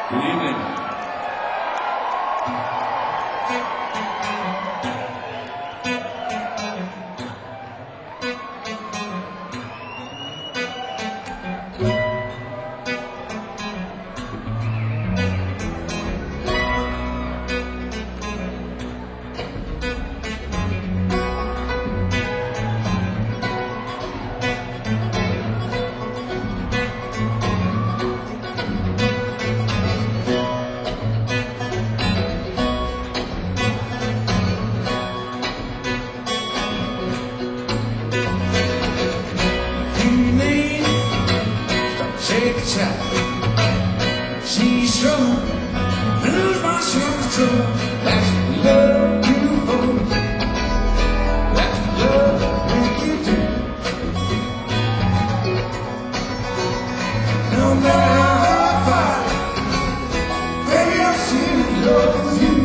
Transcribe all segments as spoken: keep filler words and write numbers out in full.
Good evening. Take a child, she's strong, lose my self-control. That's love you hold, that's love make you do. No matter how far, baby, I'm still in love with you.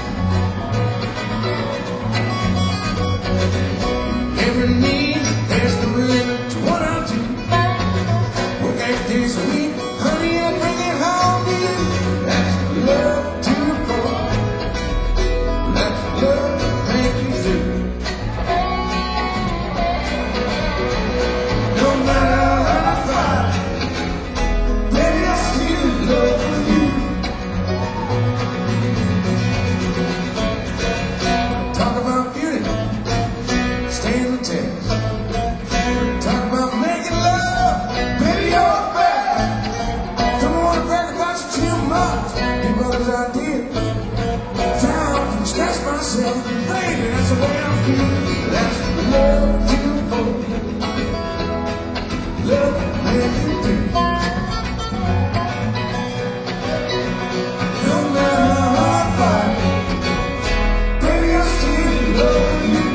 Every need, there's the limit to what I'll do. Work eight days a week, honey, I'll bring it home to you. That's love to go. That's love make you do. No matter how far, baby, I'm still in love with you. Talk about beauty, stand the test. Talk about making love, baby, you're bad. Don't wanna brag about you too much, give others ideas. Found and stress myself, baby, that's the way I feel. That's love you hold, love make you do. No matter how far, baby, I still love you.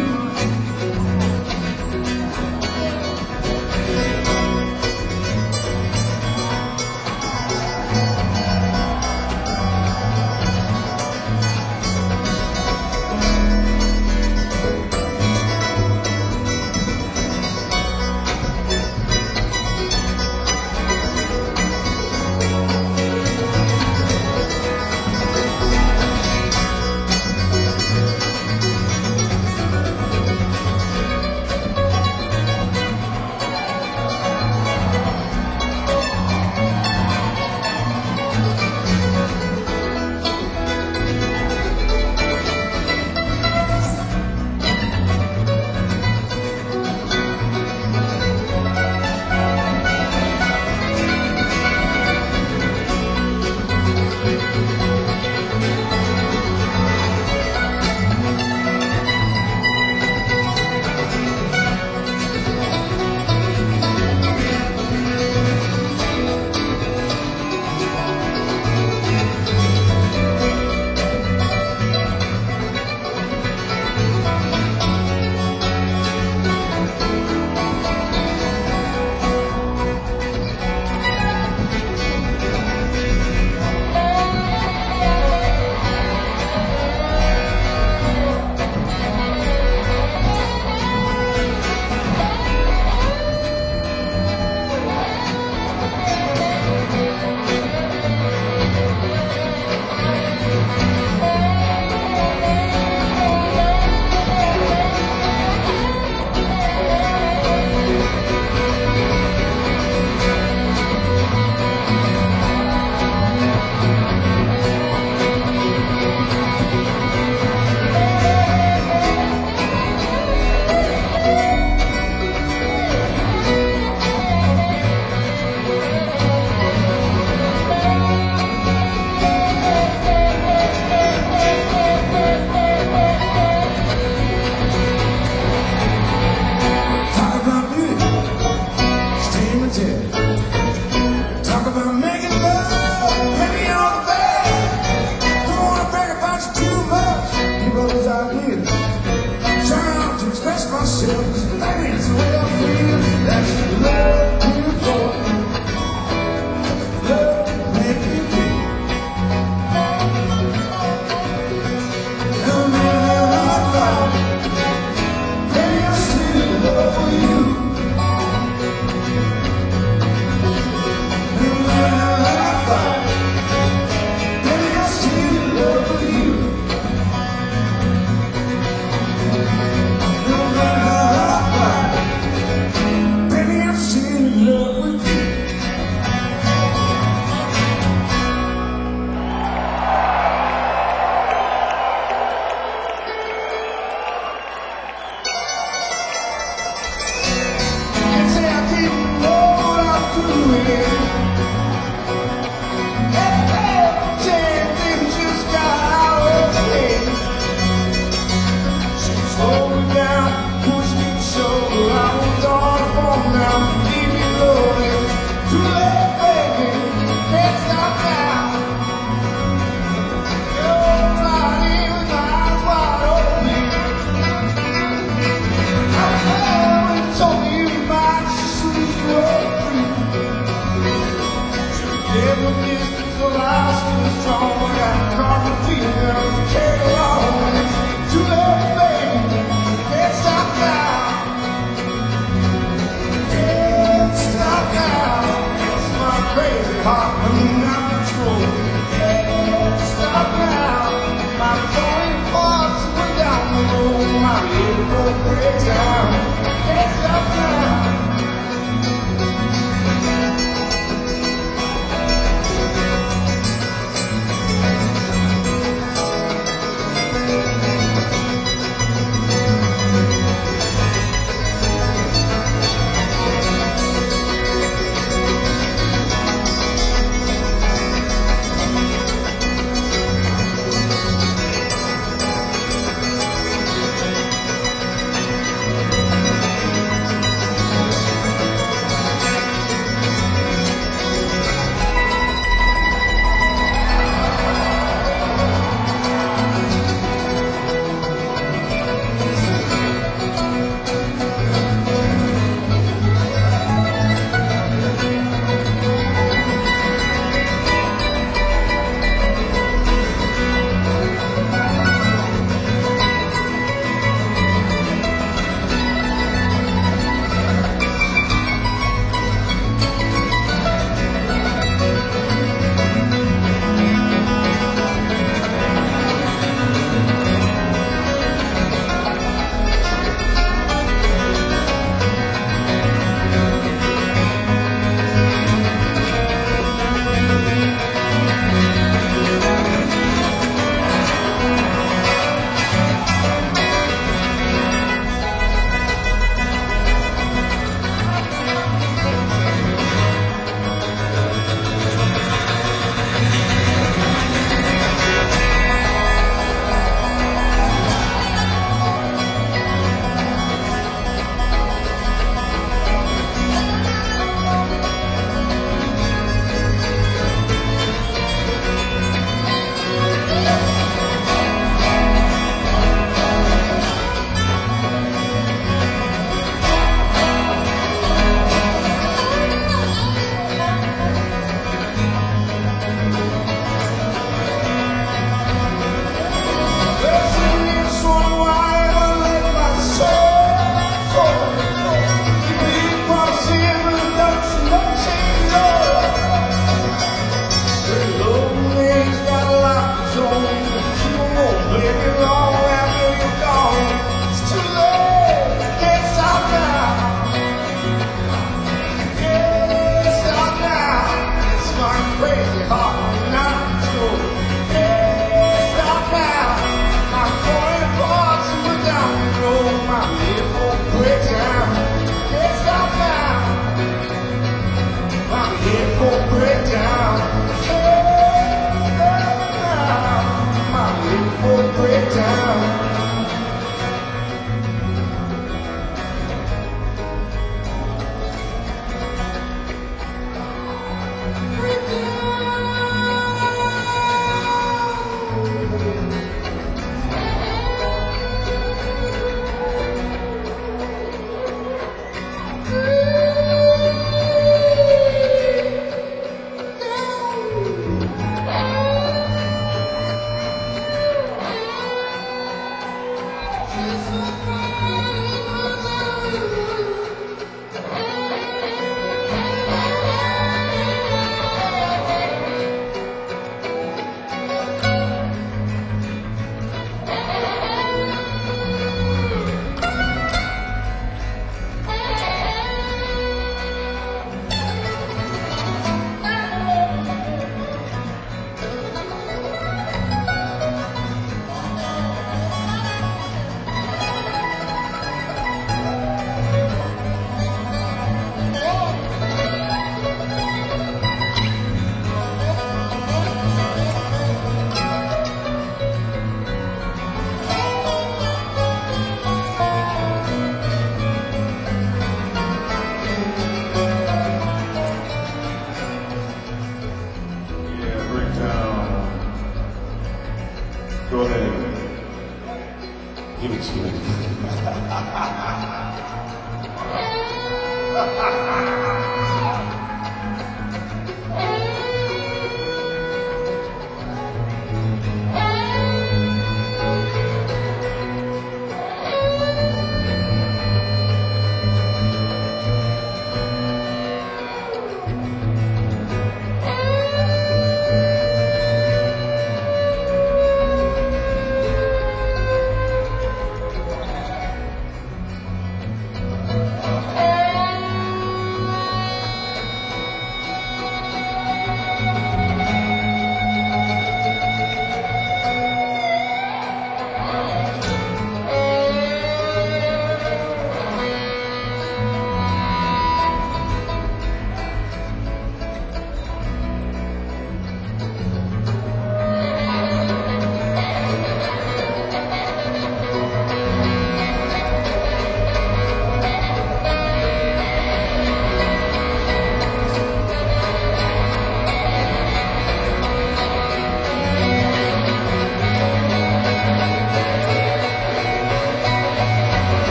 Go ahead. Give it to me.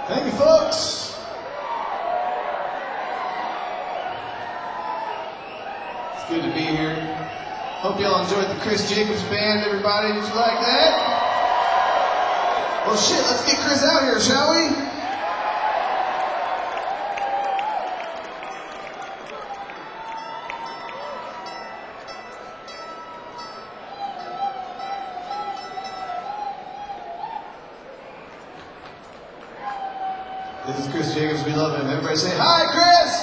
Thank you, folks. It's good to be here. Hope y'all enjoyed the Chris Jacobs Band, everybody. Did you like that? Well, shit, let's get Chris out here, shall we? This is Chris Jacobs. We love him. Everybody say, hi, Chris!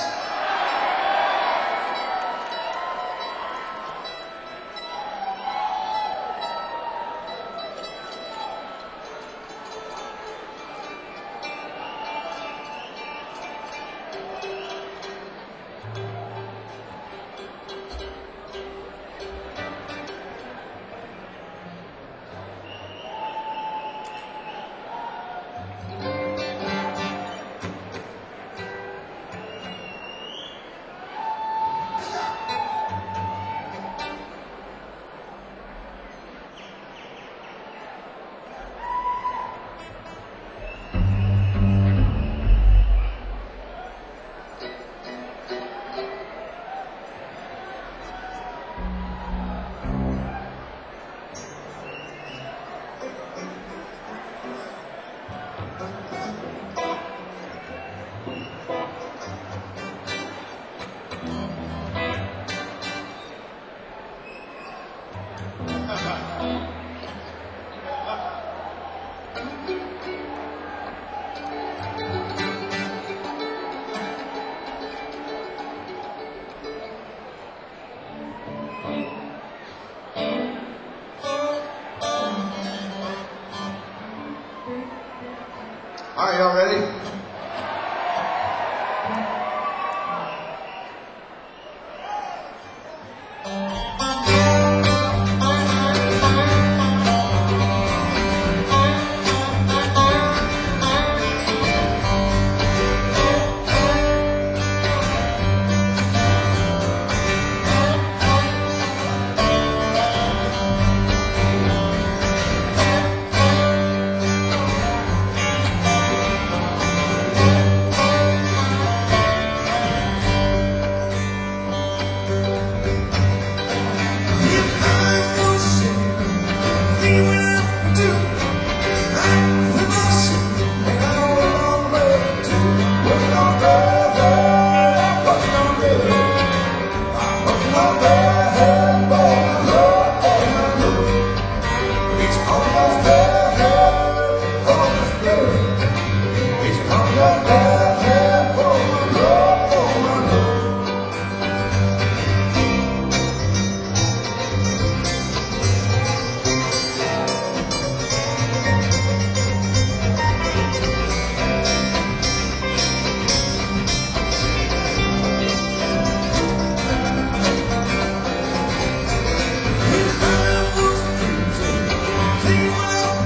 All right, y'all ready? See what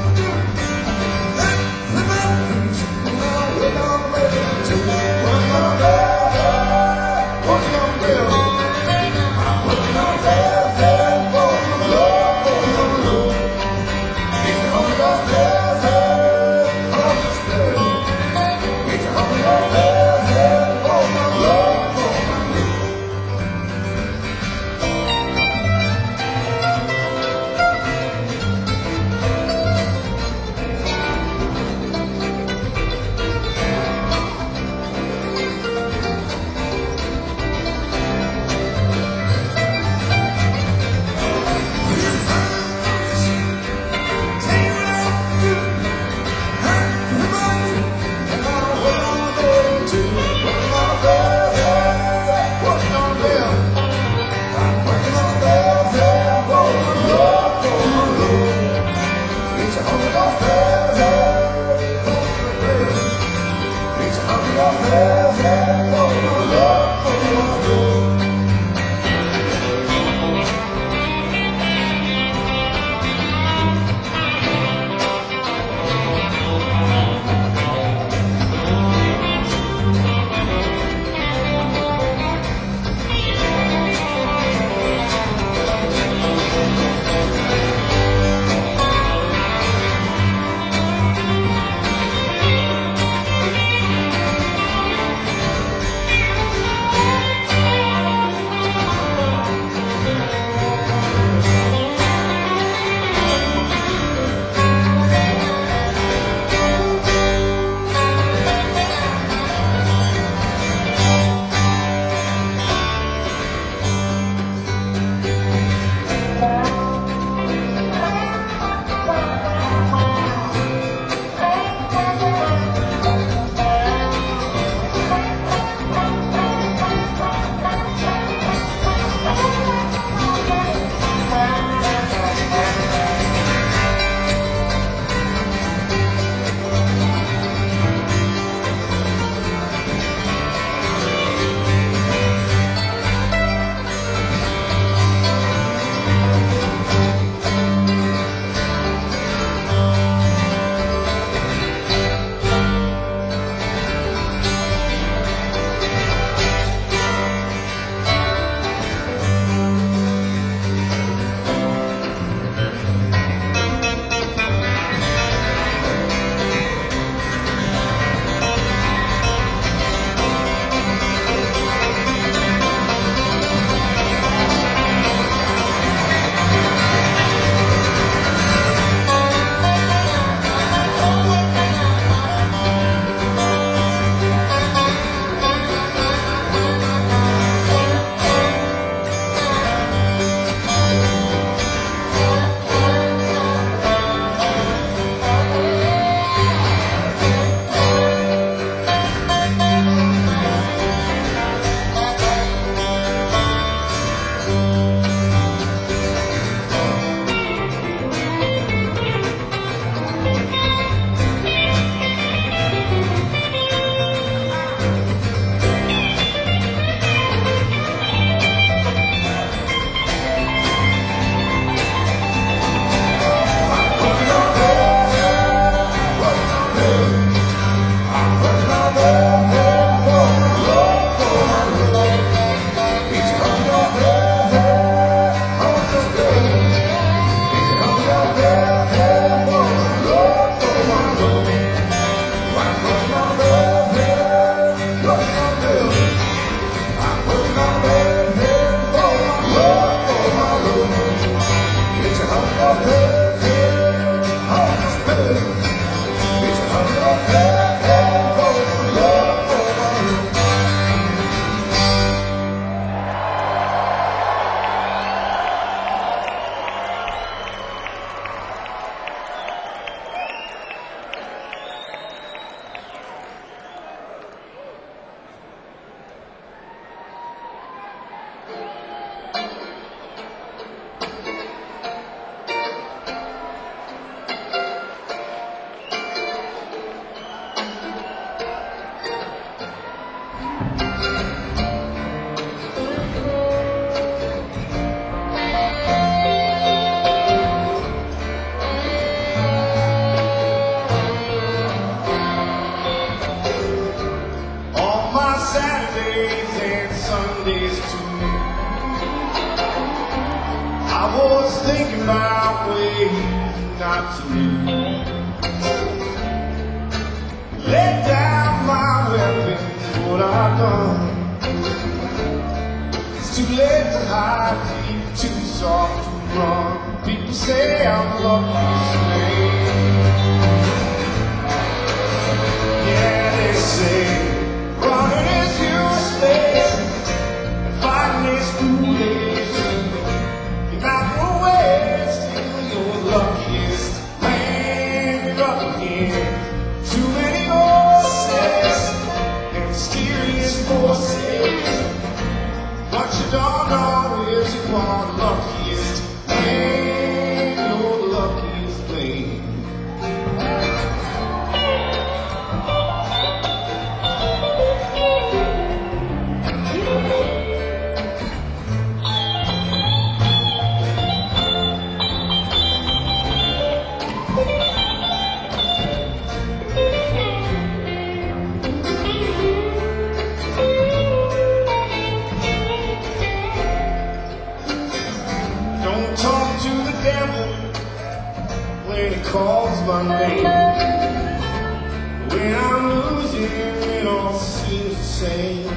thinking about ways not to lose. Let down my weapons, what I've done. It's too late to hide, deep, too soft to run. People say I'm lucky to stay. Yeah, they say running is useless and fighting is foolish. You're not gonna wait till you're the luckiest man you're up against. Too many horses and mysterious forces. What you don't know is you are the luckiest man, you're the luckiest man. Don't talk to the devil when he calls my name. When I'm losing, it all seems the same.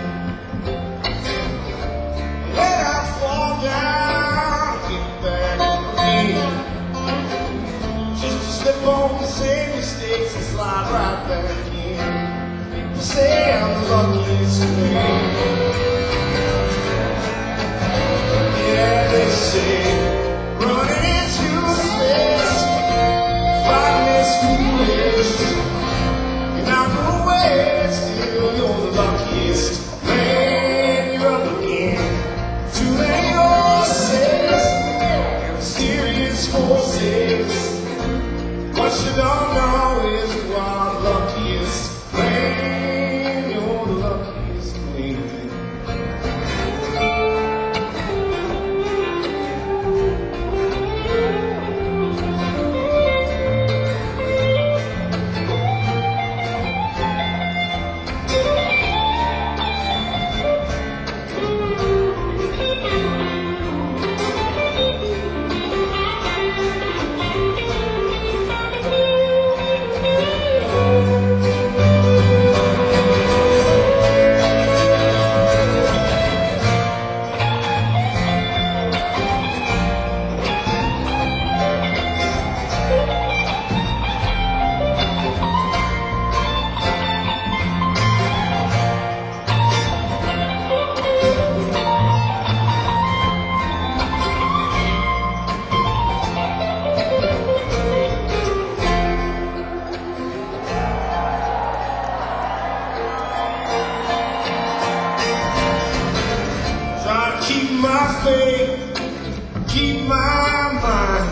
When I fall down, get back up again. Just to slip on the same mistakes and slide right back in. People say I'm the luckiest man. Yeah, they say running is useless, fighting is foolish. You're not gonna wait till you're the luckiest man you're up again. Too many horses and mysterious forces. What you don't know is you are the luckiest man, you're the luckiest man. Try to keep my faith, keep my mind.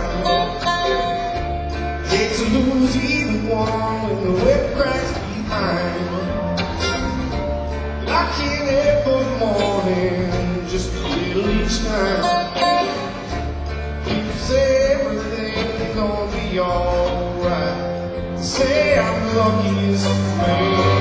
Hate to lose either one when the whip cracks behind. But I can't help but more than just a little each time. People say everything's gonna be alright. They say I'm the luckiest man.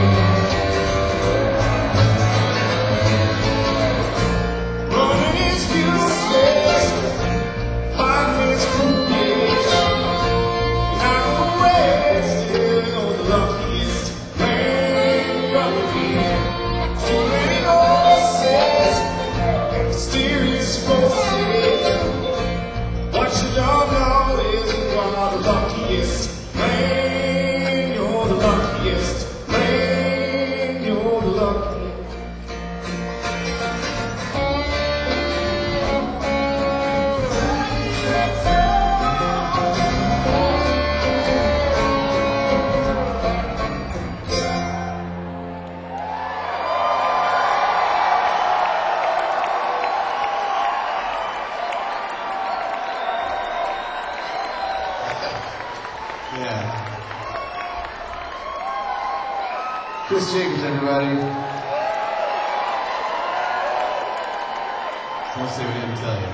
Running is useless, fighting is foolish. Not gonna wait till you're the luckiest man you're up again. Too many horses and mysterious forces. What you don't know is you are the luckiest man, you're the luckiest man, you're the luckiest. Yeah. Chris Jacobs, everybody. So let's see what he didn't tell you.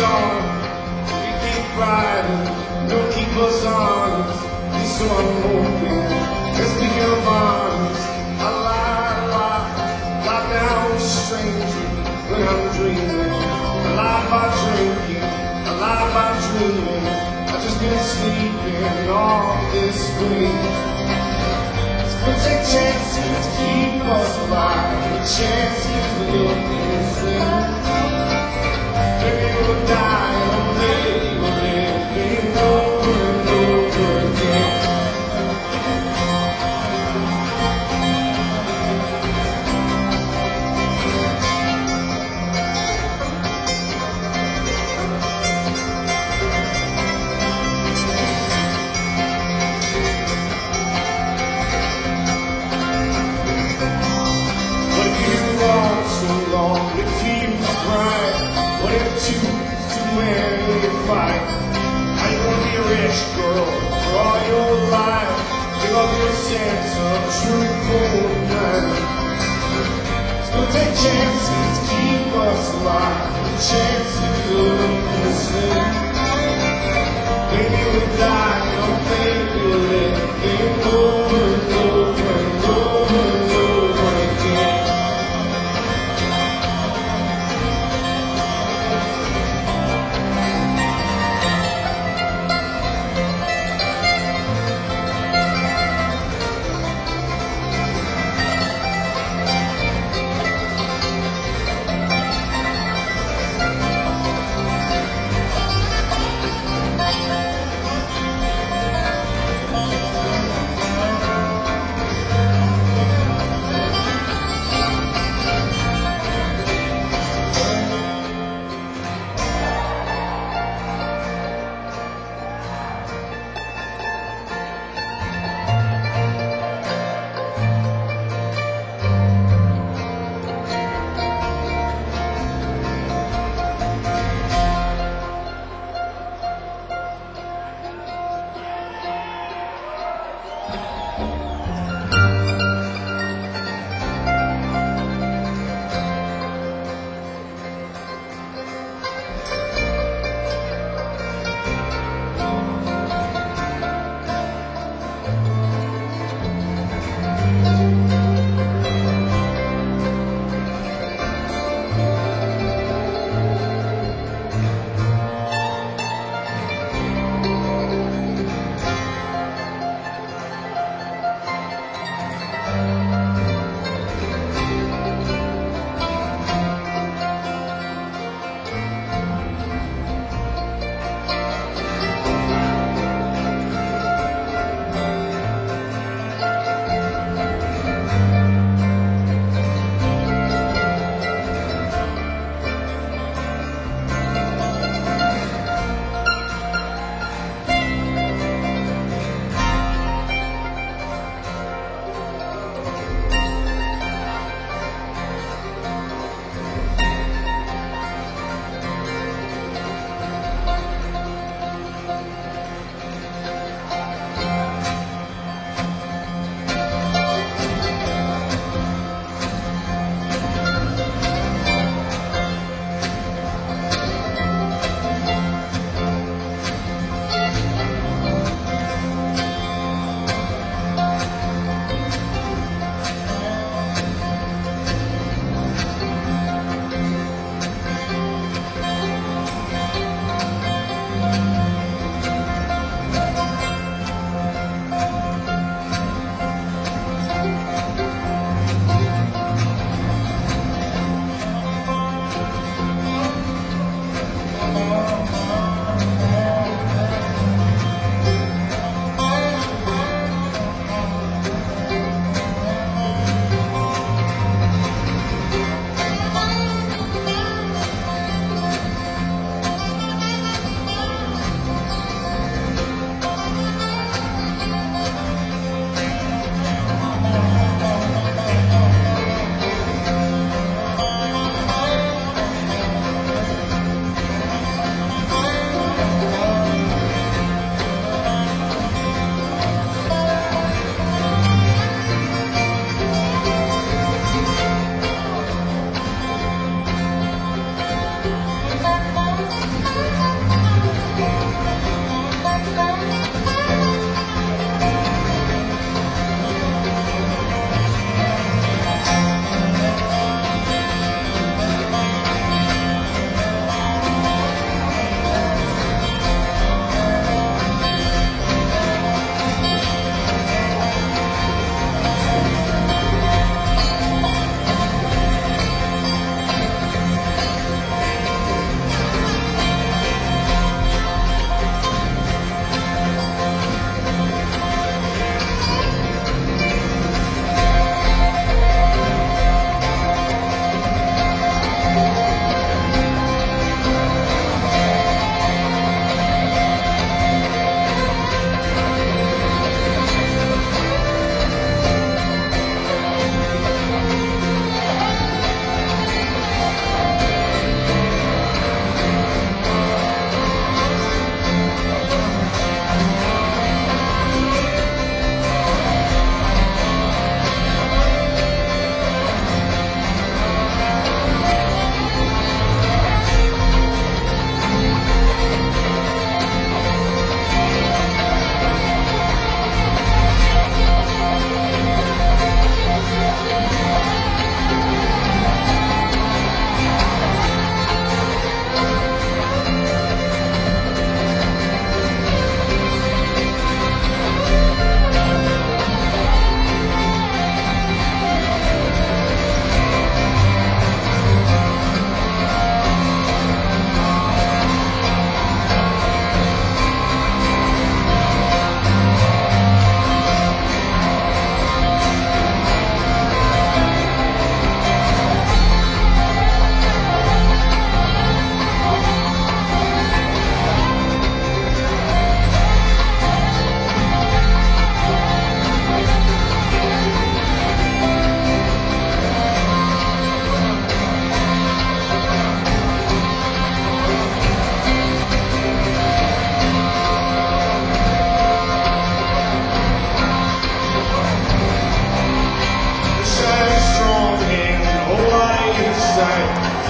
on. We keep riding, don't keep us honest. This one hoping, let's be your honest. I lie, I lie, lie down with a stranger when I'm dreaming. I lie by drinking, I lie by dreaming. I've just been sleeping all this week. We'll take chances to keep us alive. The chances of looking slim. Maybe we'll die or maybe we'll live it over and over again. So long, it feels right. What if two is too many to fight? How you gonna be a rich girl for all your life? Give up your sense of truth for time. It's gonna take chances to keep us alive. The chances of losing. Maybe we'll die, or maybe we'll live. Game over and over and over and over again.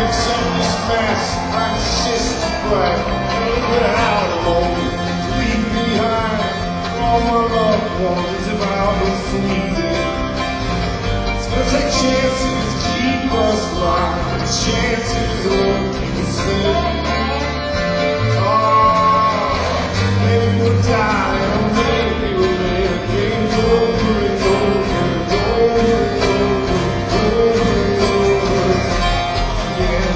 fix up this mess like sister black. Never put out alone. Leave behind all my loved ones if I was free. It's gonna take chances to keep us alive. Chances of keep us safe. Oh, maybe we'll die or maybe we'll live. Game's over and over and over and over and over and over again.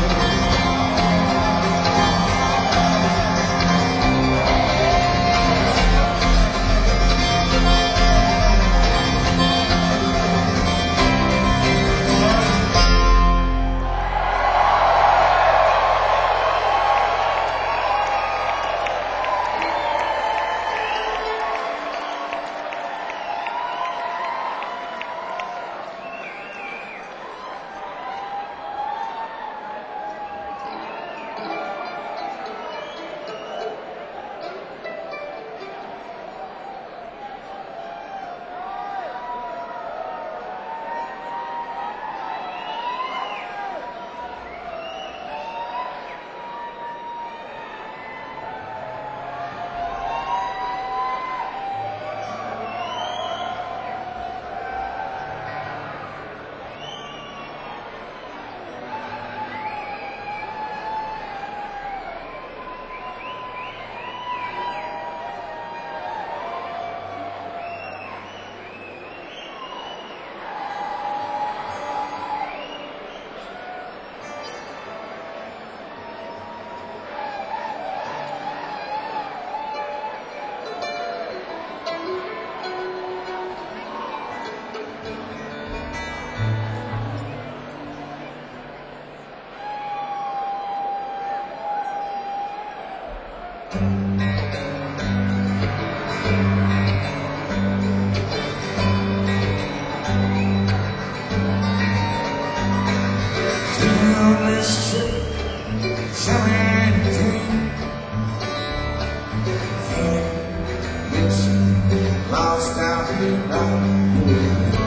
Lost out here around the world.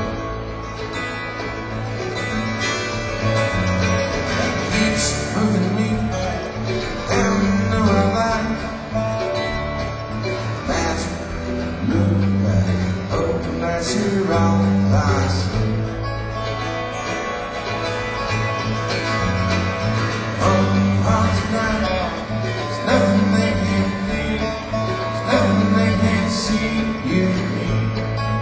Keeps moving me down the line. That's look back, hoping that you're wrong. I see. Oh, oh, tonight, there's nothing they can feel, there's nothing they can see. You need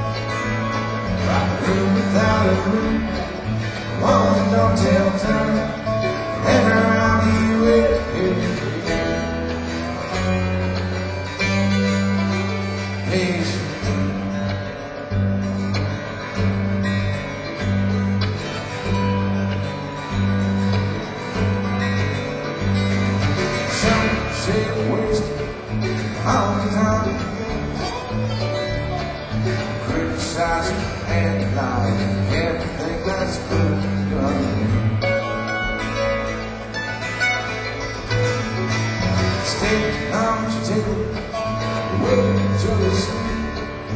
right room without a room, walls that don't tell time, and around here with you. Please, some say wasted all the time. Criticizing and lying, everything that's good on me. Stay on your table, wait till you sleep.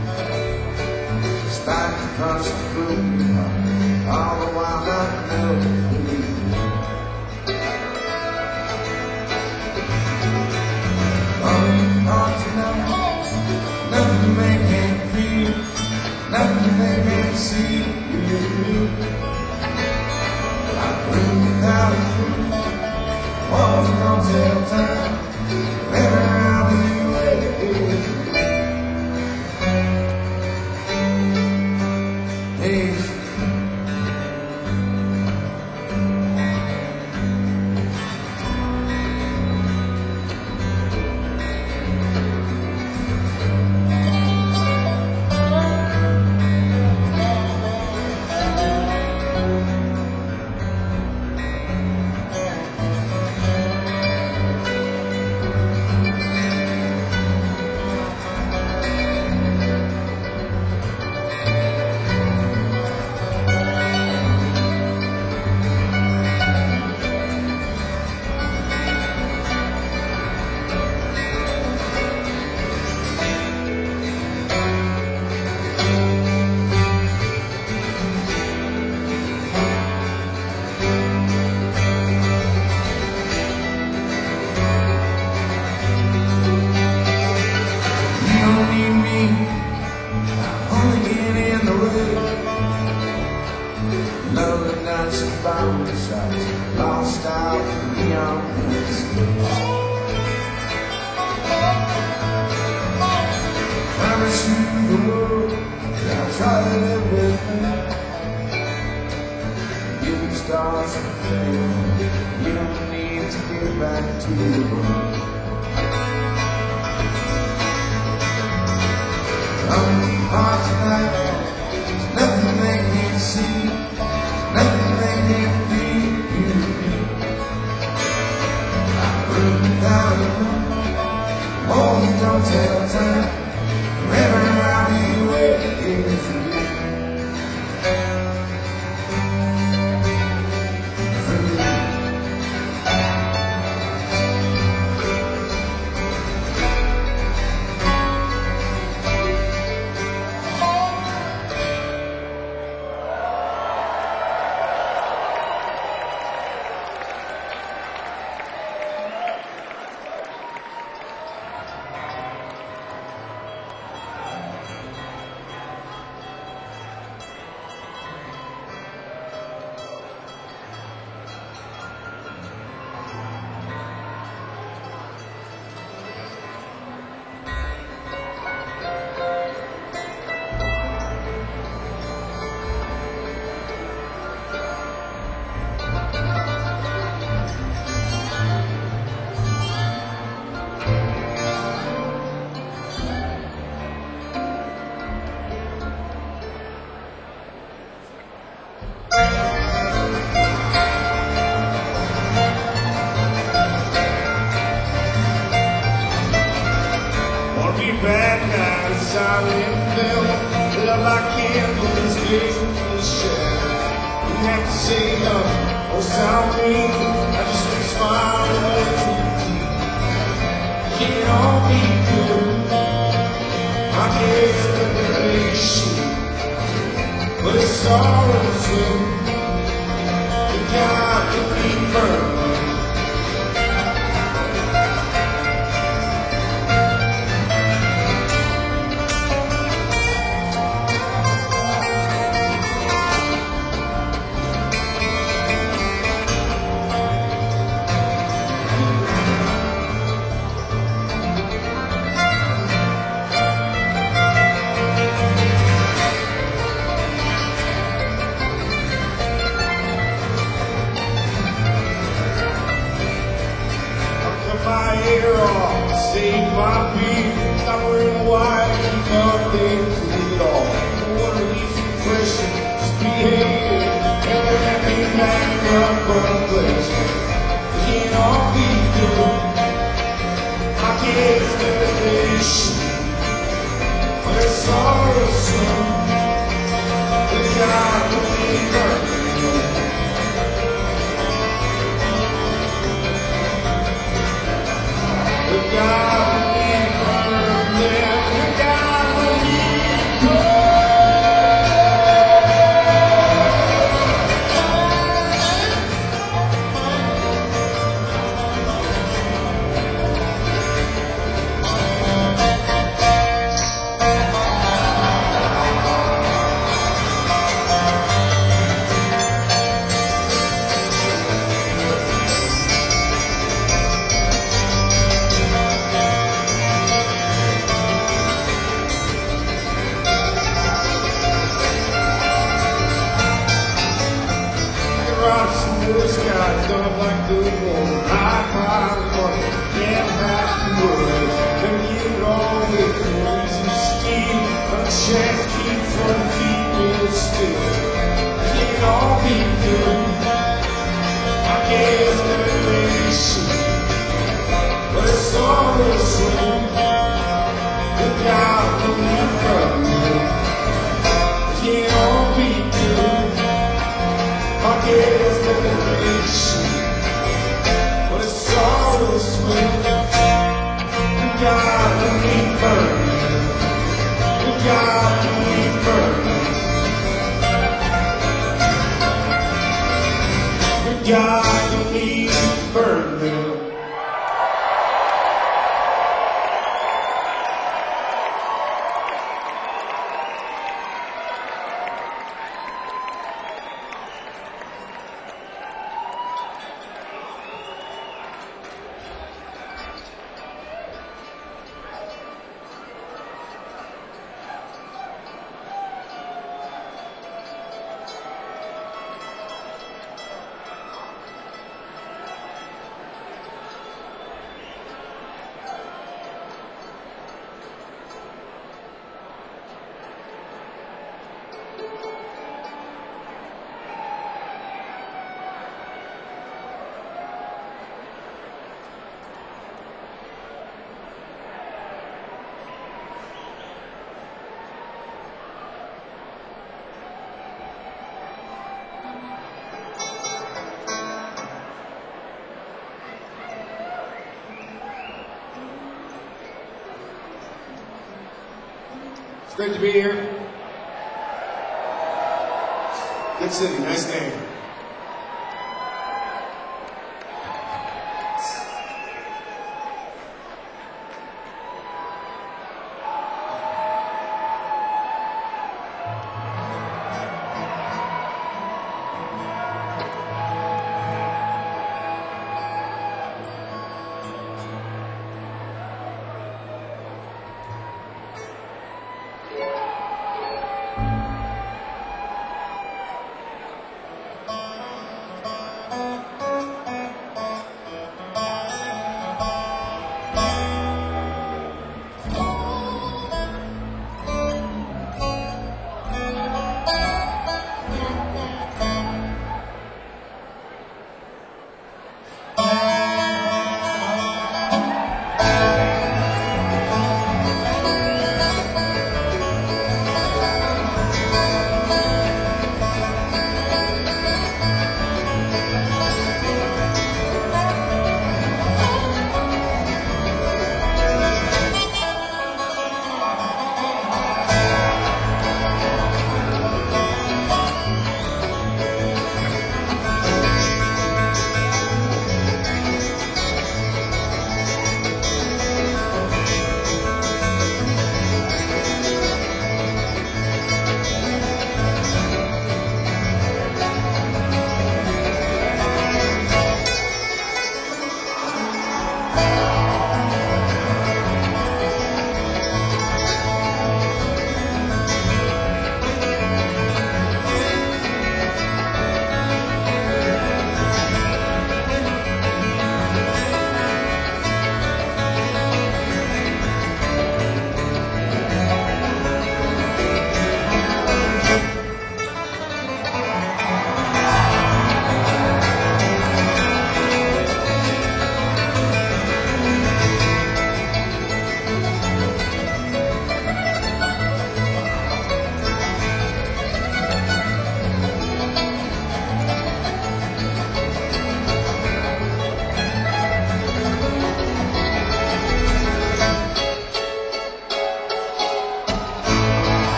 Despite the constant food, all the while not knowing who you are. Oh, oh, tonight, nothing they can't feel, nothing they can't see. You I room without a room, walls don't tell time, and around you wait. Please, like neon pants. Promise you the world that I've tried everything. Give the stars a prayer. You don't need to get back to the road. I'm hard tonight. There's nothing they can't see. There's nothing they can't feel. You and me. I'm running down the road. Oh, you don't tell time. Forever I'll be waiting for you. For you. Bad guys, silent film, love like candles, blazing for the share. You have to say no, or sound mean. I just want to smile and let you be. Can't all be good. I guess it's a relation, but it's sorrow's when the God can be burned. My hair off, save my beard. I'm wearing white, keep up, they include it all. Don't wanna leave some pressure, just behave. Never let me back up on pleasure. It can't all be good. I can't revelation, but it's sorrow soon. The God will be burning. The God will be burning. The God will be Great to be here. Good city, nice name.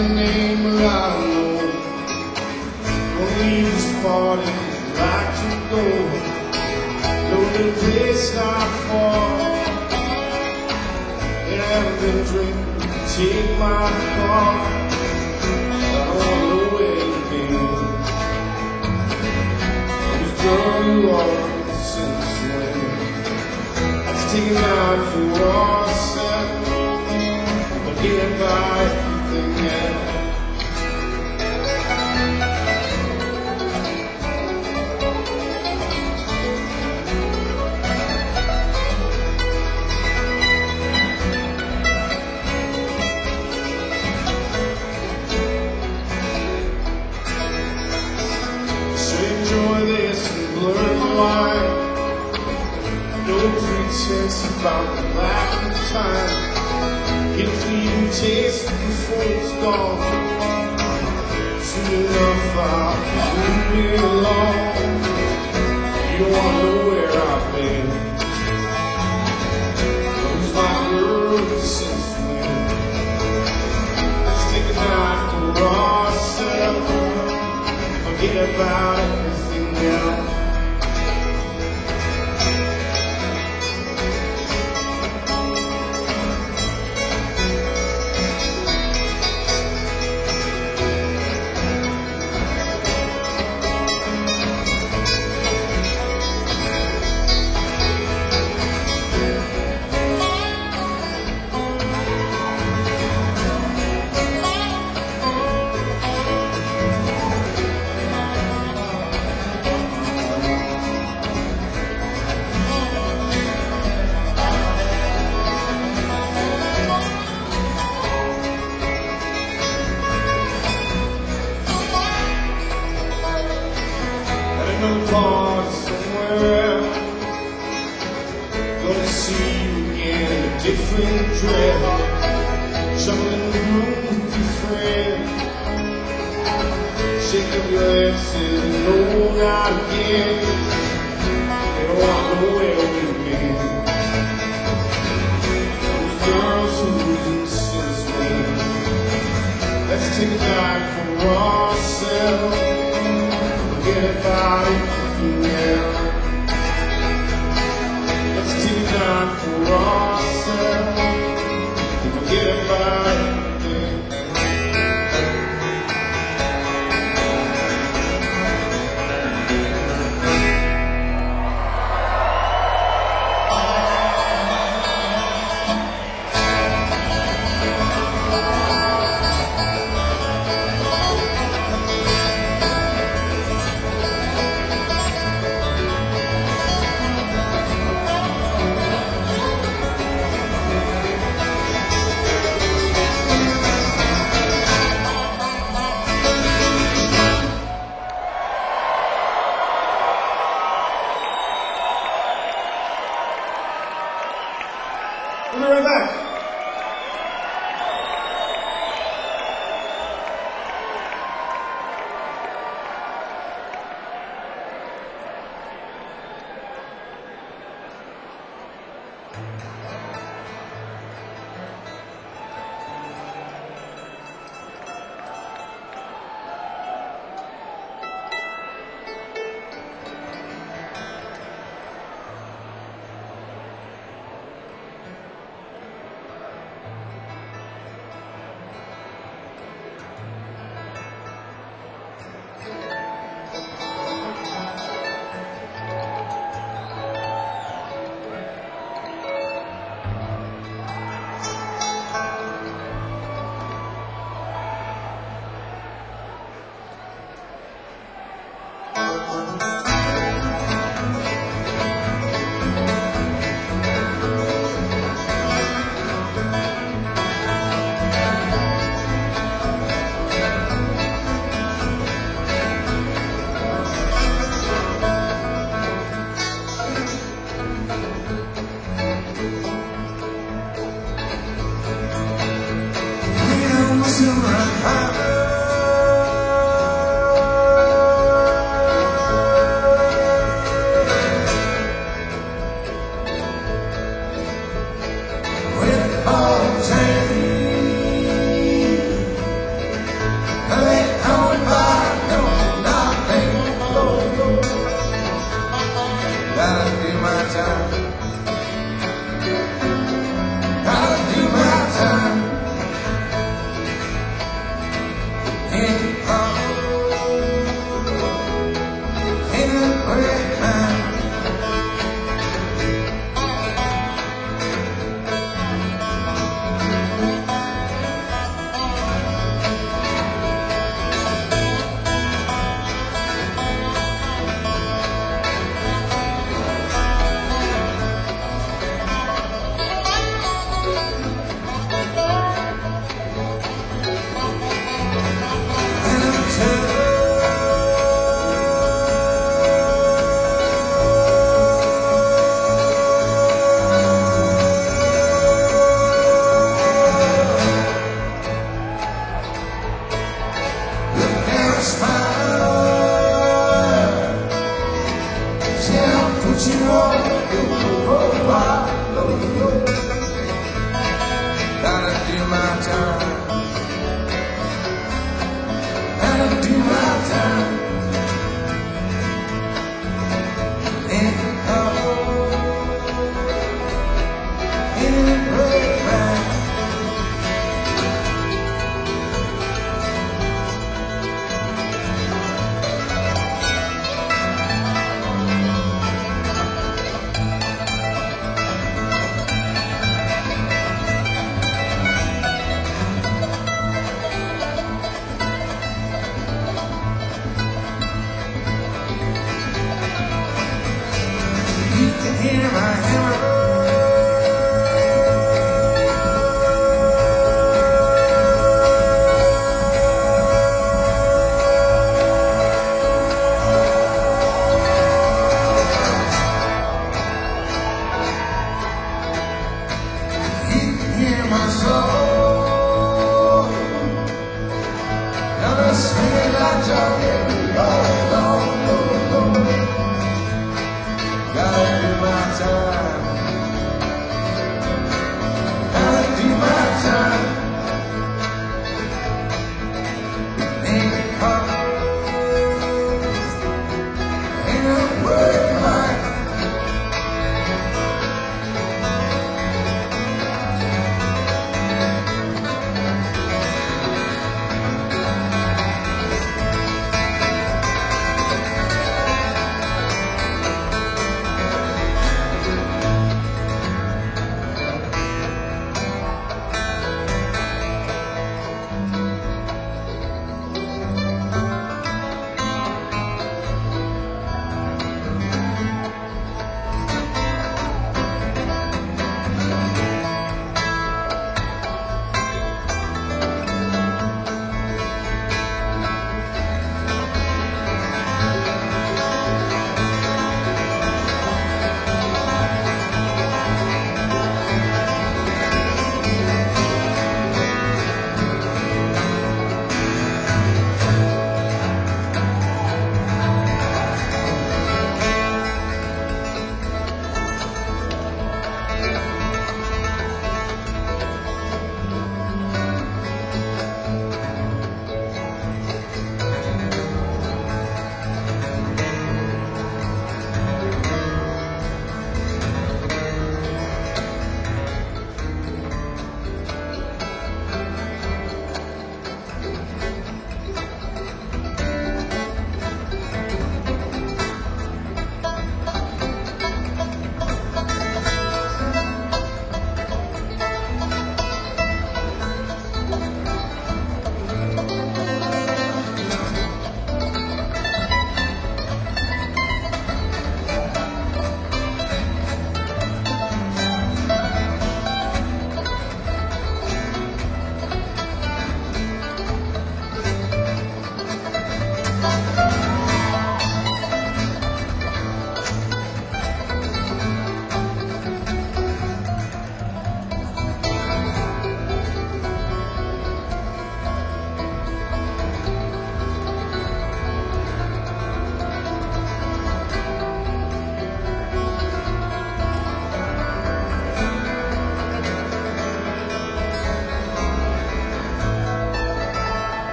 your name, but I don't know. Don't leave this party like to go. No little place not far. And I haven't been drinking. Take my car. I don't know where you've been. Whose girl you are since when? Let's take a night for ourselves. Forget about everything else. Enjoy this and blur the line. No pretense about the lack of time. Get a fleeting taste before it's gone. Soon enough I'll be moving along. You don't wanna know where I've been. Who's my girl since when? Let's take a night for ourselves. Forget about everything else. Another part somewhere else. Gonna see you again in a different dress. Jumping in the room with your friend. Shake up your exes, no, not again. They don't want to know where we've been. Those girls who's since when. Let's take a night for ourselves. Forget about everything else. Let's take a night for ourselves. Forget about everything.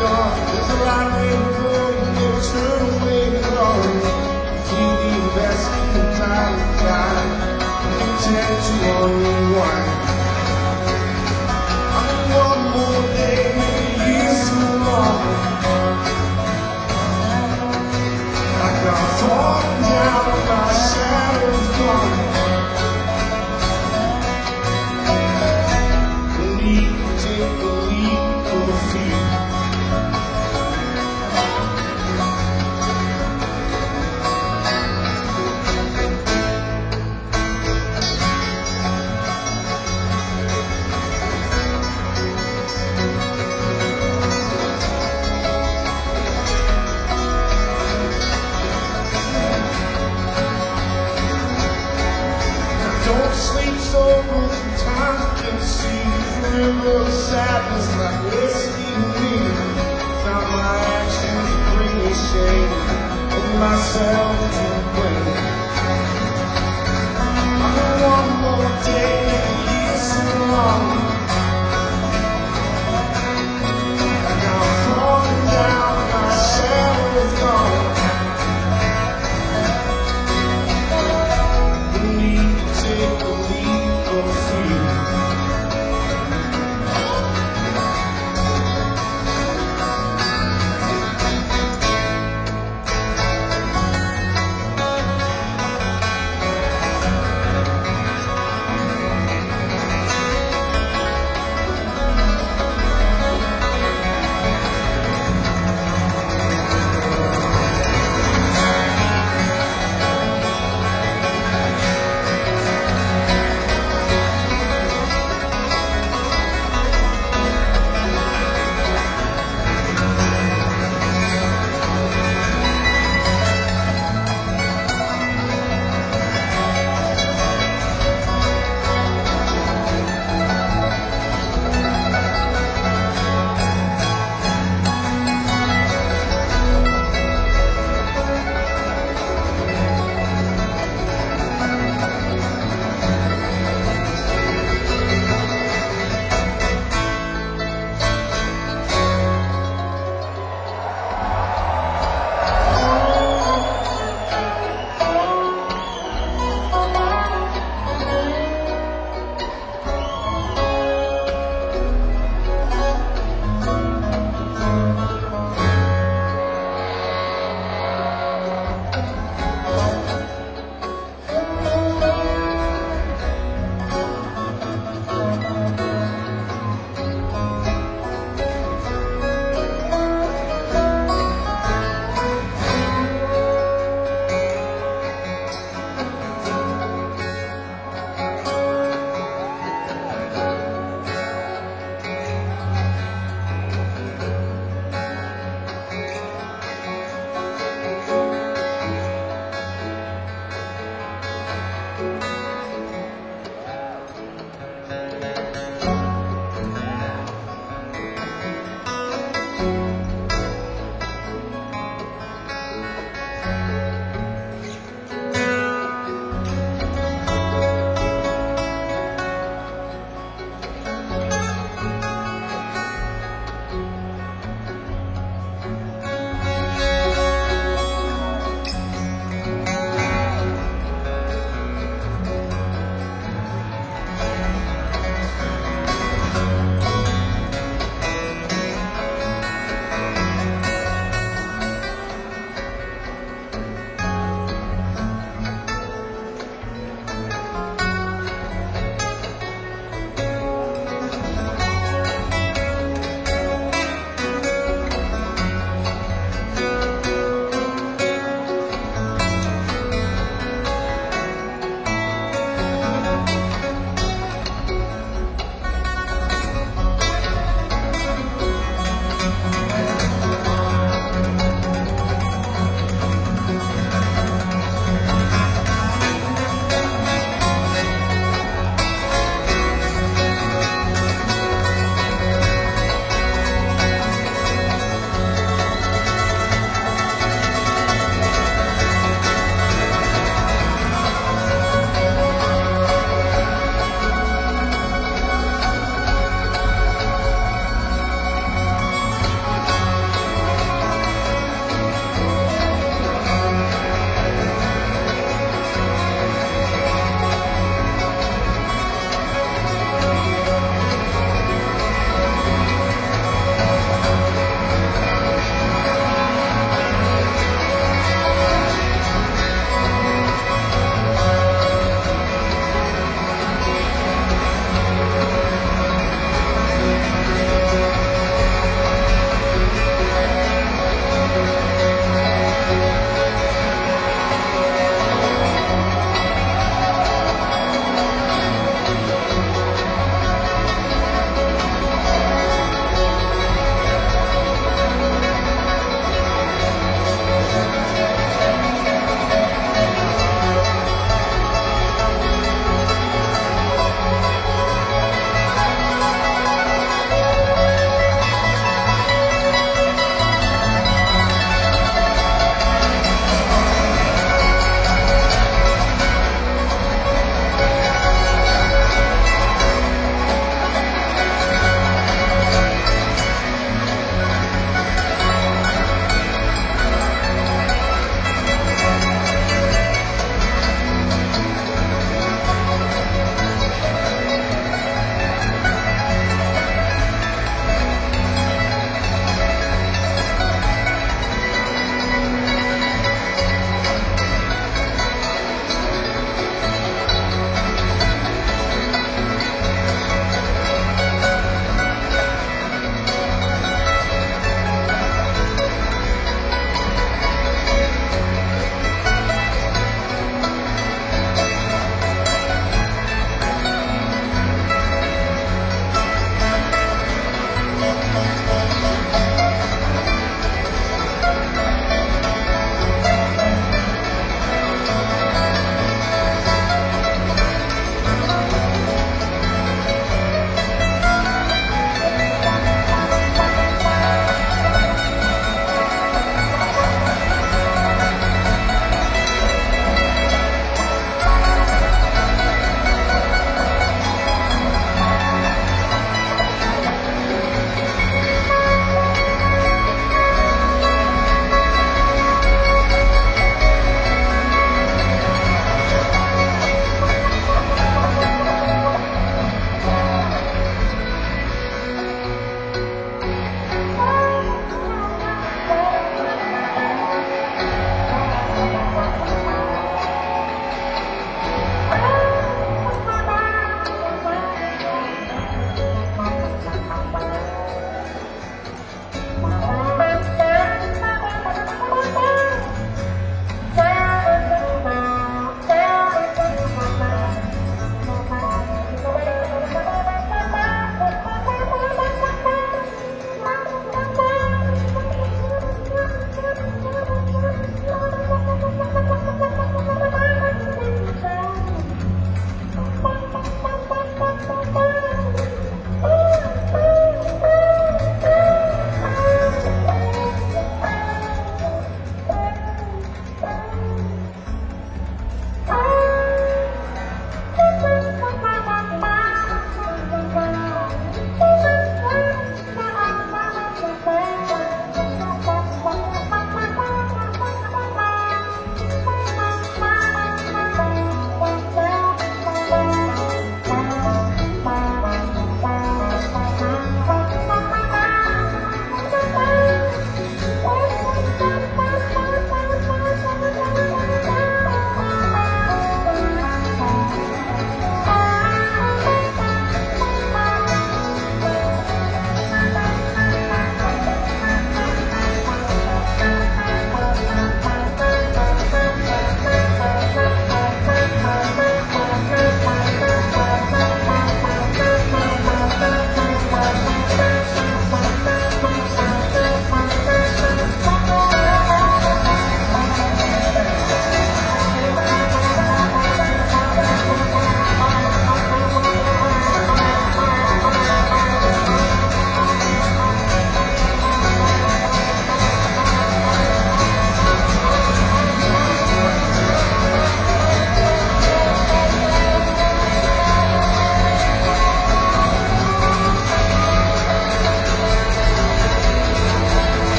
gone. There's a lot waiting for you, never turn away the glory. Keep the best in the cloud of God. Pretend to unwind. I'm one more day, maybe years too long. Like I'm falling down, my shadow's gone. We need to take the leap of the feet. Don't sleep so much, sometimes I can see the river of sadness like whiskey to me. Not my actions bring me shame, of myself to blame. I'm in one more day, maybe years so long. Like I'm falling down, my shadow is gone. We need to take a leap of faith.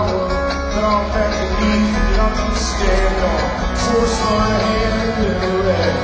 power, put on back the knees, and understand all. Force my hand in the red.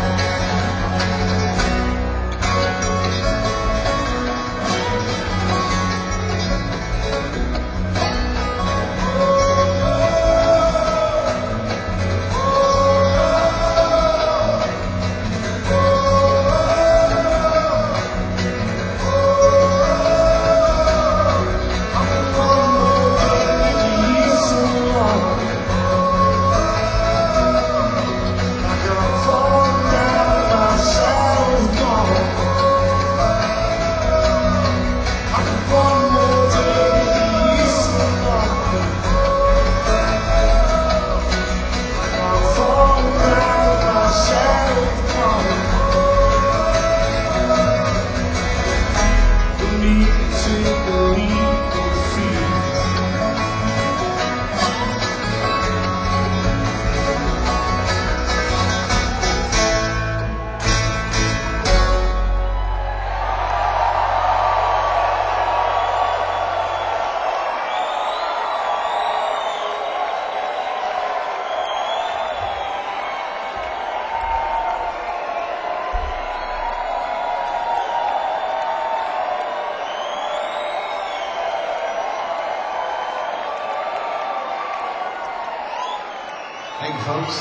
Thank you, folks.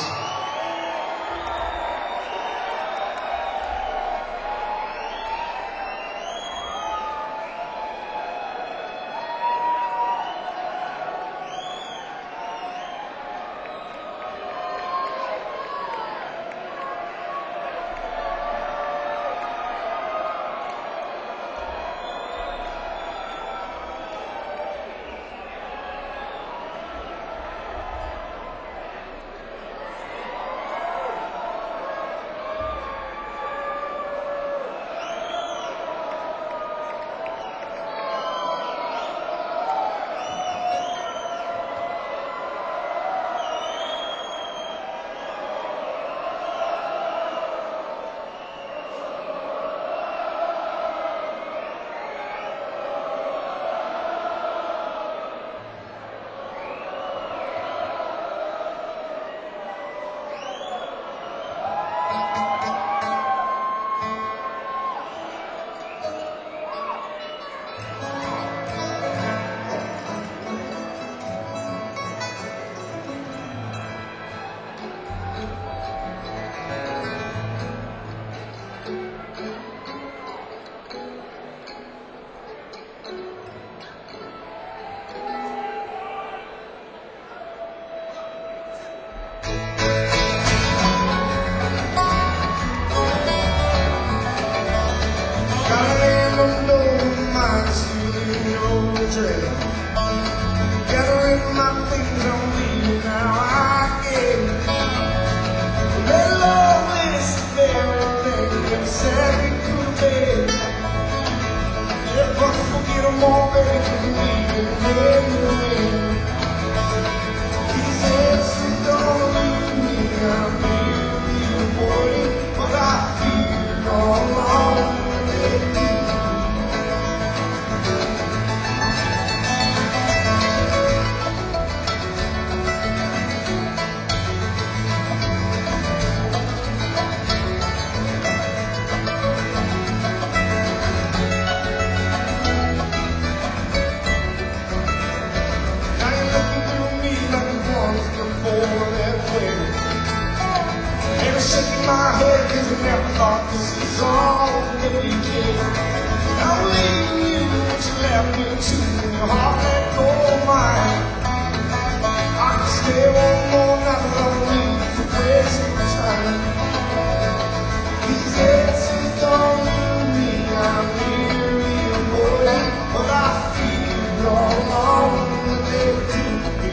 Gathering my things, I'm leaving now. I gave the lowest of everything and said we could be. Yeah, but forget them all, baby, 'cause we can live in the wind. These answers don't leave me, I'm really avoiding what I feel all along. Shaking my head 'cause I never thought this is all that we did. I'm leaving you, but you left me too, and your heart let go of mine. I can stay one more night, but I'm leaving for wasting time. These answers don't leave me, I'm really avoiding what I feel all along that they do me.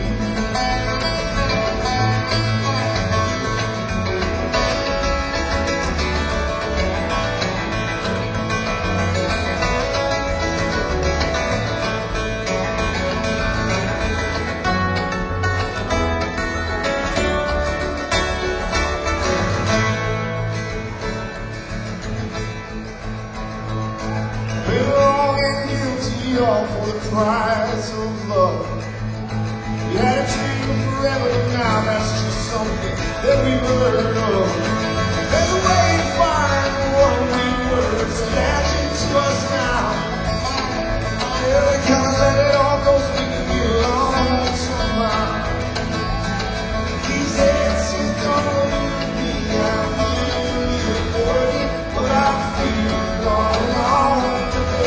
forever, but now that's just something that we've heard of. There's a way to find what we were, it's magic to us now. Yeah, we kinda let it all go so we can get along somehow. He said she's gonna leave me, I'm really worried, but I feel all alone.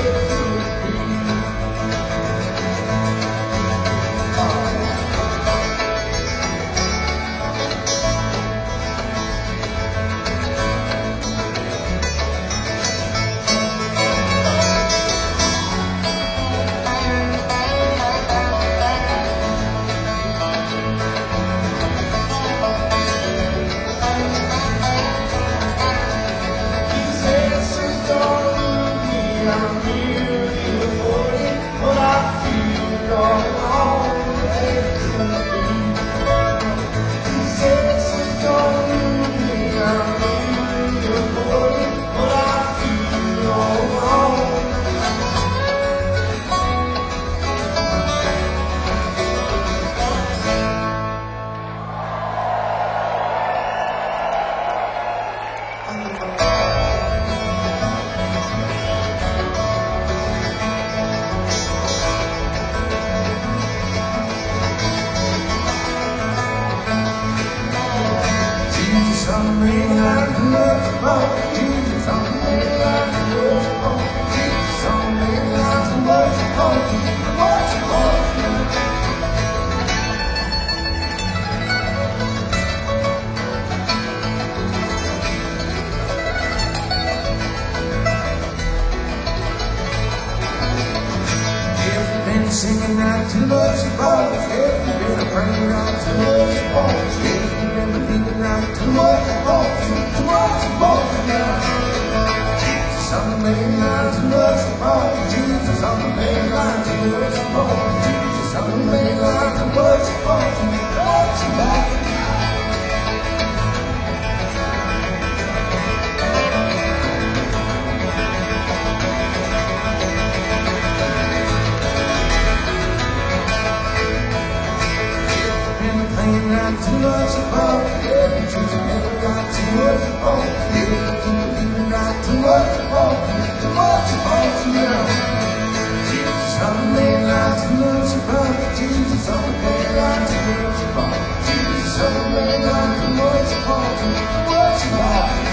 Singing not too much about it, yeah. You've been praying not too much about it, yeah. You've been believing not too much about it, too much about it now. Jesus, I'm the man, not too much about it. Jesus, I'm the man, not too much about it. Jesus, I'm the man, not too much about it. Much about it. Not too much about it, yeah. Jesus, never got too much about it, yeah. People not too much about it, too much about it now. Jesus, I'm the man, not too much about it. Jesus, I'm the man, not too much about it. Jesus, I'm the man, not too much about it, too much about it.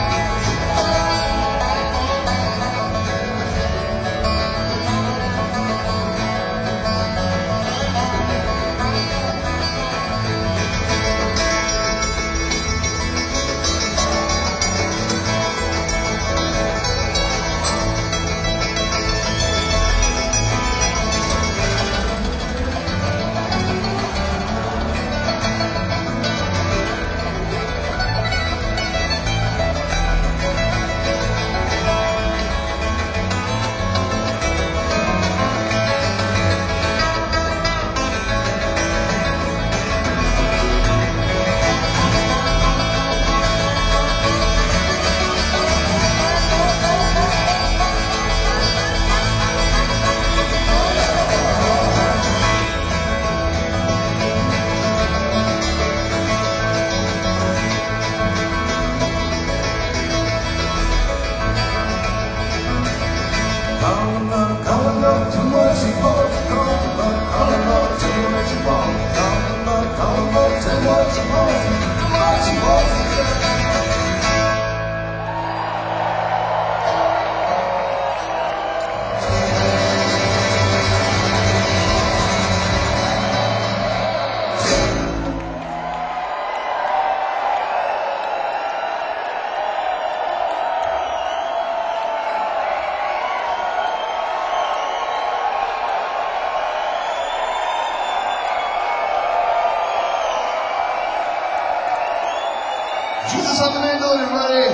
Jesus on the mandolin, everybody.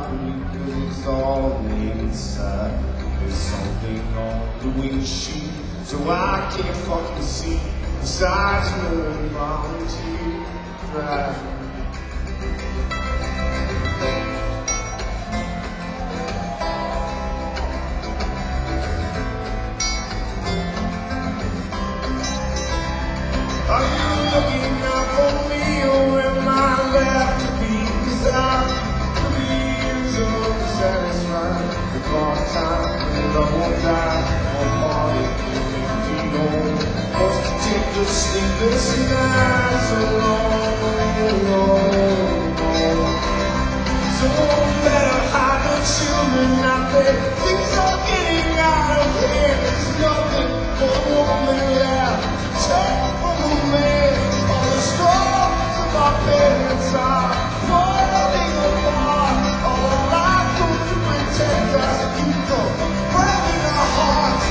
dark windows all inside. There's something on the windshield, so I can't fucking see. Besides, no one volunteered to drive. Are you looking out for me, or am I left to be? 'Cause I could be so satisfied with all time, and I won't die on body empty home. Wants to take the sleepless nights so long, long, long. So better hide the children out there. Things are getting out of hand. There's nothing for a woman left. Take from a man. All the scars of our parents are falling apart. All our lives go to protect us. You go breaking our hearts.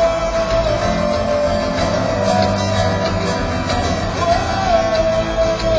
Whoa.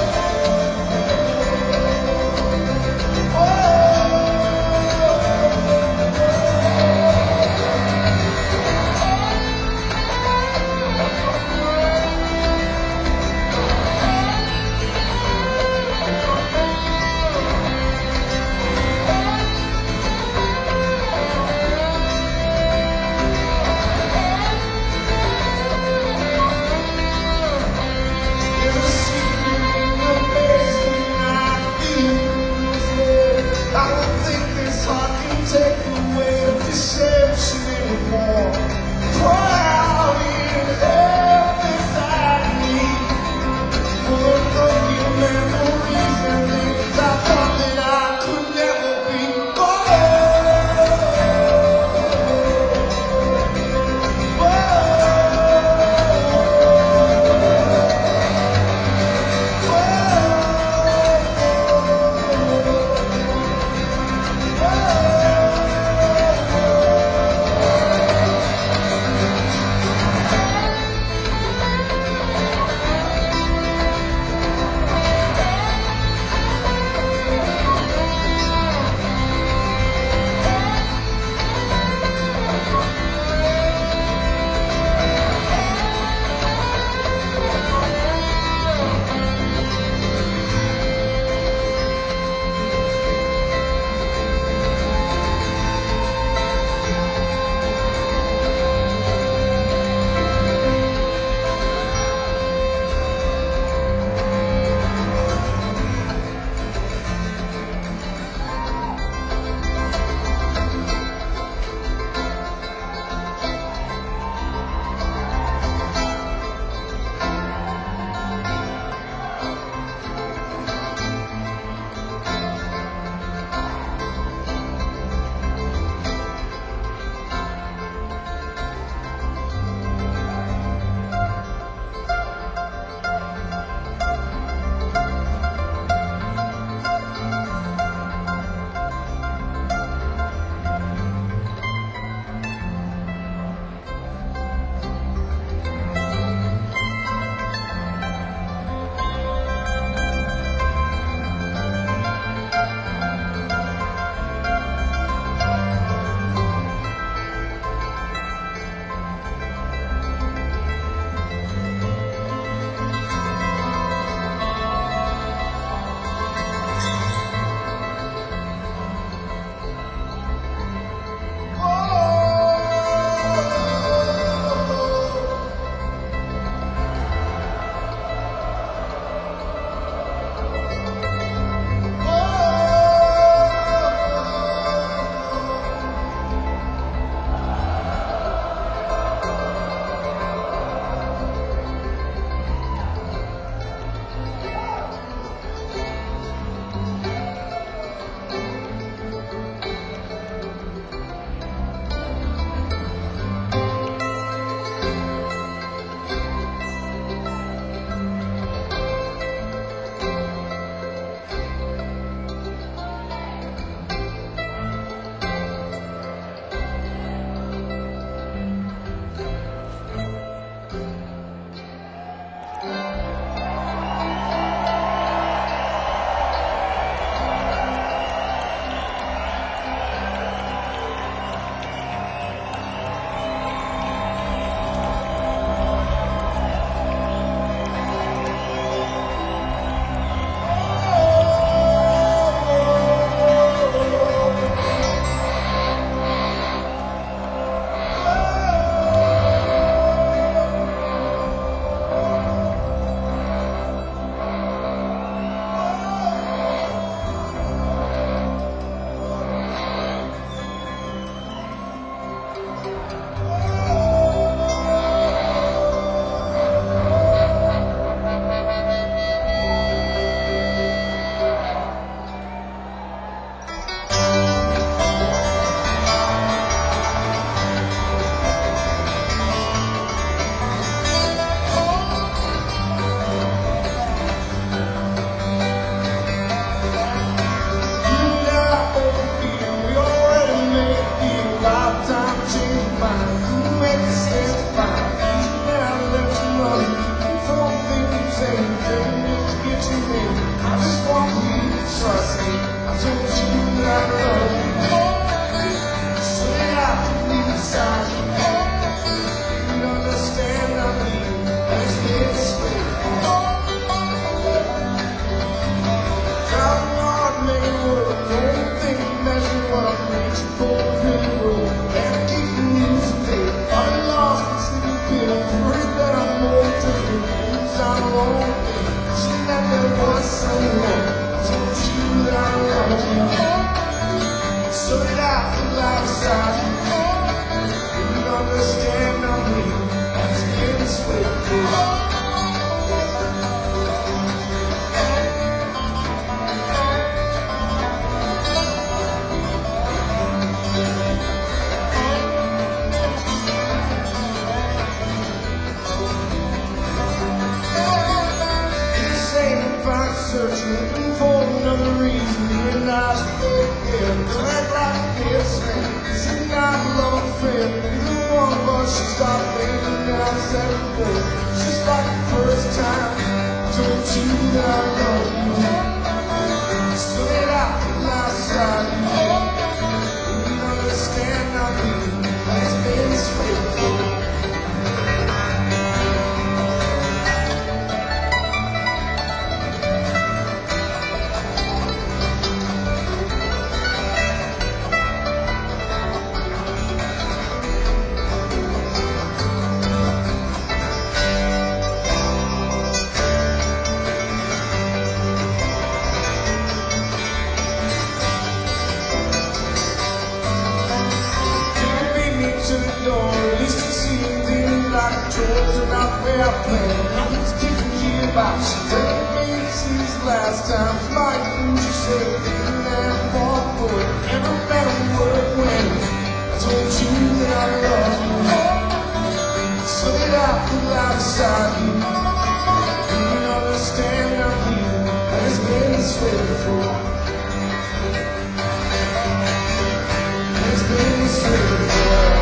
alongside you. You understand on me as being faithful. Searching, looking for another reason to realize yeah, don't act like this, man. This is not a love affair. Neither one of us should stop laying down seven foot. It's just like the first time I told you that I love you. So that I could lie beside you. You understand not me, but it's been faithful. To the door, at least it seemed in like chores are not where I planned. Nothing's keeping you about you. Telling me this is the last time. Flying through, she said, and then walk away. Never matter what when I told you that I love you, so that I could lie beside you. And you understand I'm here, and it's been this faithful. It's been this faithful.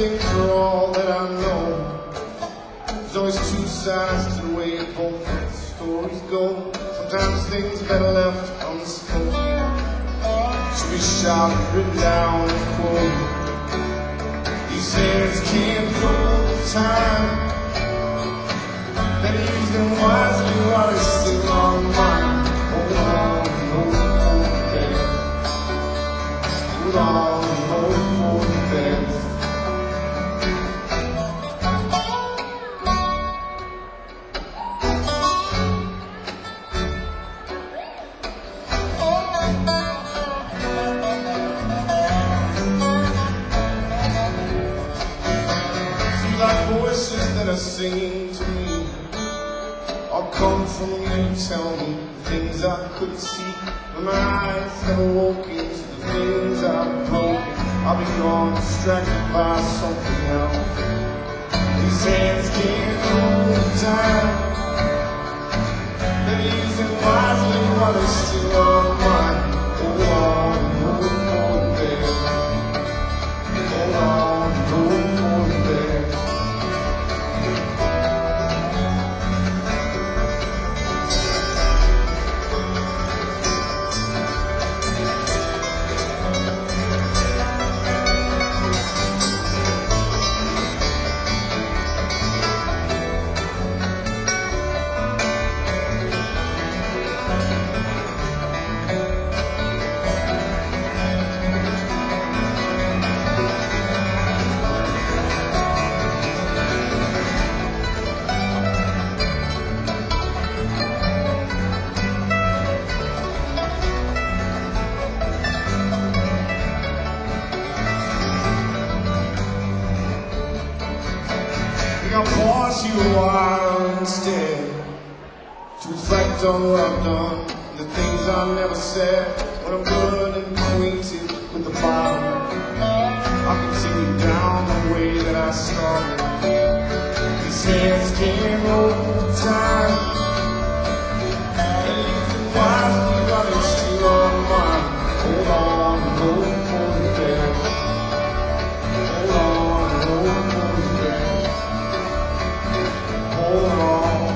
think for all that I know, there's always two sides to the way both stories go. Sometimes things better left unspoken should be shouted, written down, and quoted. These hands can't hold time. Better use them wisely while they're still on mine. Hold on, hold on, baby. Hold on, hold on, baby. Seems like voices that are singing to me all come from you, tell me the things I couldn't see. When my eyes have awoken to the things I've broken, I'll be gone, distracted by something else. These hands can't hold time. They're using wisely while they're still on mine. Hold on, hold on, baby. Hold on, hold on, baby. I'll pause you a while instead to reflect on what I've done and the things I've never said. When I'm good and acquainted with the Bible, I'll continue down the way that I started. These hands can't hold time. And you can wisely while they're still on mine. Hold on, hold for the bed. Hold on, hold for the bed. Hold on.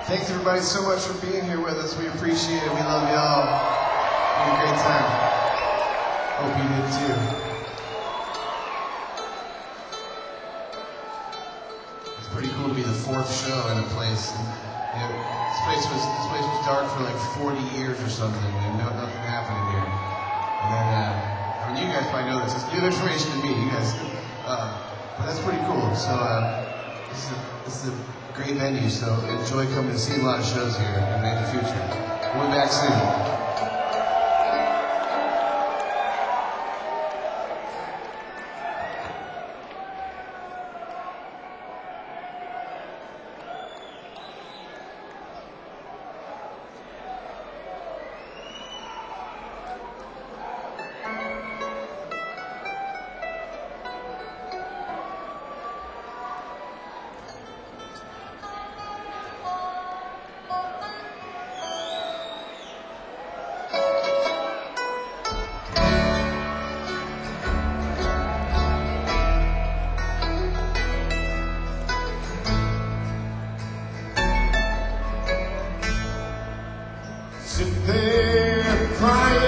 Thanks everybody so much for being here with us. We appreciate it. We love y'all. Had a great time. Hope you did too. It's pretty cool to be the fourth show in a place. And, you know, this place was this place was dark for like forty years or something, and no, nothing happened in here. And then, uh, I mean, you guys probably know this. It's new information to me. You guys, uh, but that's pretty cool. So uh, this is a, this is a great venue, so enjoy coming to see a lot of shows here in the future. We'll be back soon. Sit there crying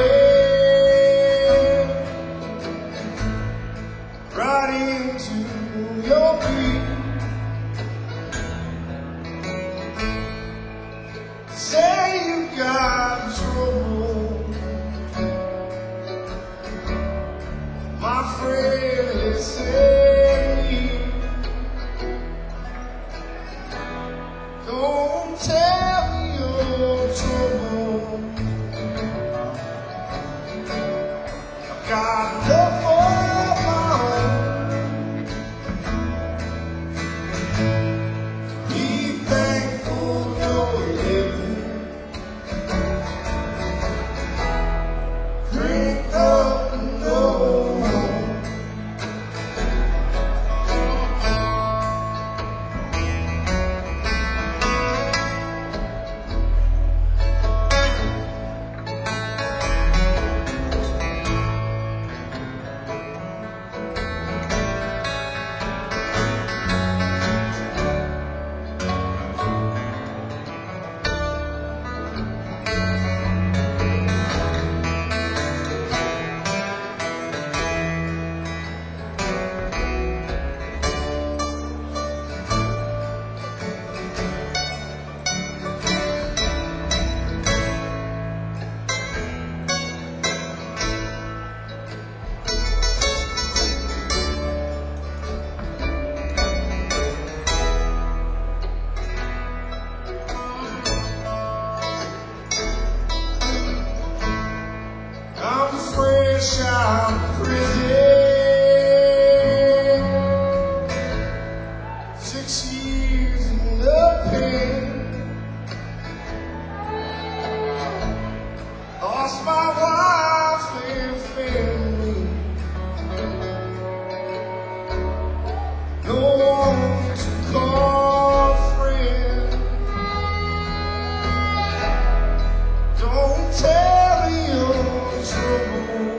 right into your beat. Say you got trouble, my friend, listen me. Don't tell me your trouble. God love for my own. Be thankful you're living. Drink up and go home. Fresh out of prison, six years in the pen. Lost my wife and family, no one to call a friend. Don't tell me your trouble.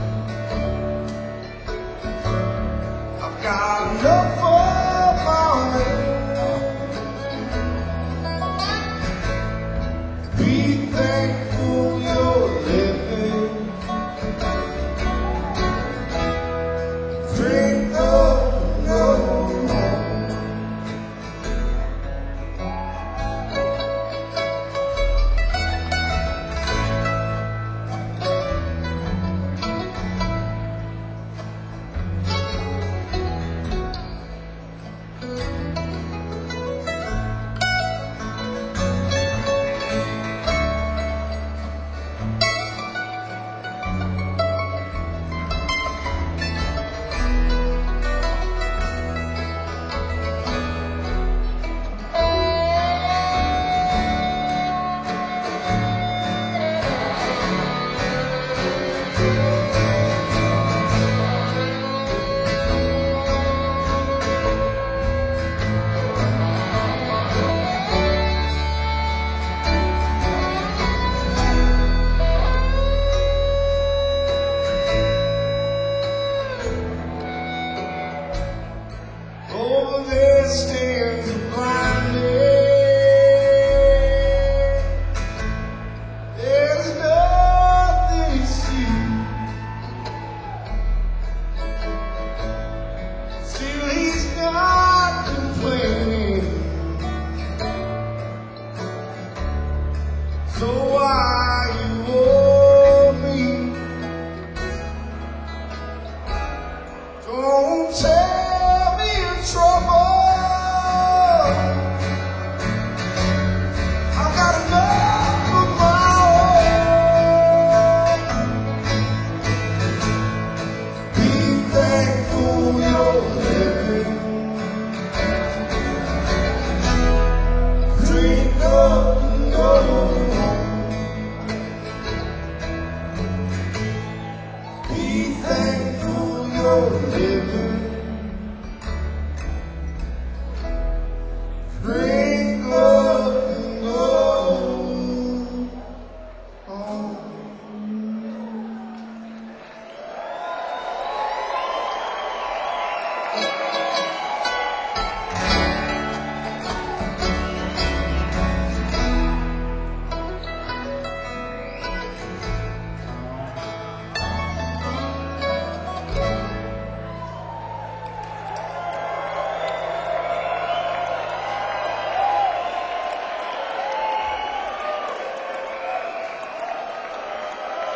Got love for my own. Be thankful you're living. Drink up your home.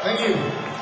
Thank you.